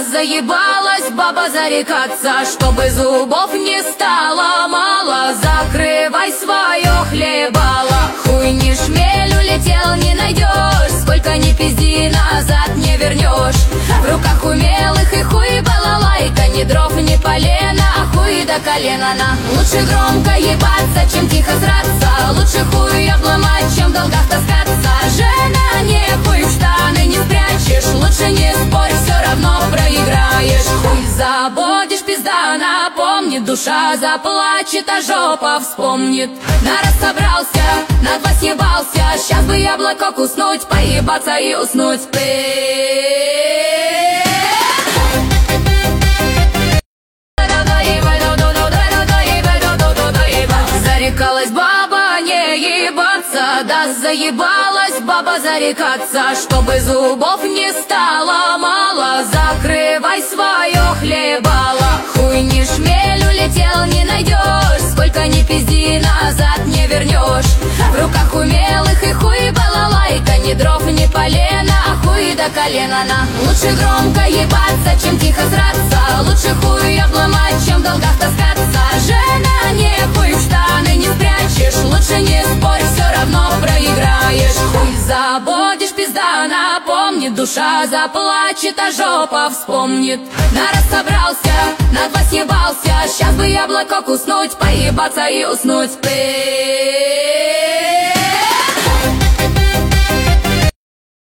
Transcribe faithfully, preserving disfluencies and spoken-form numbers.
заебалась баба зарекаться, чтобы зубов не стало мало. Закрывай свое хлебало, хуй не шмель улетел, не найдешь. Сколько ни пизди, назад не вернешь. В руках умелых и хуй балалайка, ни дров, ни полена, а хуй до колена на. Лучше громко ебаться, чем тихо сраться. Лучше хуй обломать, чем в долгах таскаться. Жена, не хуй в штаны не спрячешь. Лучше не спорь, все равно проиграешь. Хуй забудешь, пизда напомнит. Душа заплачет, а жопа вспомнит. Народ собрался, на два съебался. Сейчас бы яблоко куснуть, поебаться и уснуть. Зарекалась баба не ебаться, да заебалась баба зарекаться, чтобы зубов не стало мало. Закрывай свое хлебало, хуй не шмель улетел, не найдешь. Сколько ни пизди, назад не вернешь. В руках умелых и хуй балалайка, ни дров, ни полена, а хуй до колена на. Лучше громко ебаться, чем тихо сраться. Лучше хуй обломать, чем в долгах таскаться. Жена, не хуй в штаны не спрячешь. Лучше не спорь, все равно проиграешь. Хуй забудешь, пизда напомнит. Душа заплачет, а жопа вспомнит. Народ собрался, на два съебался. Сейчас бы яблоко куснуть, поебаться и уснуть.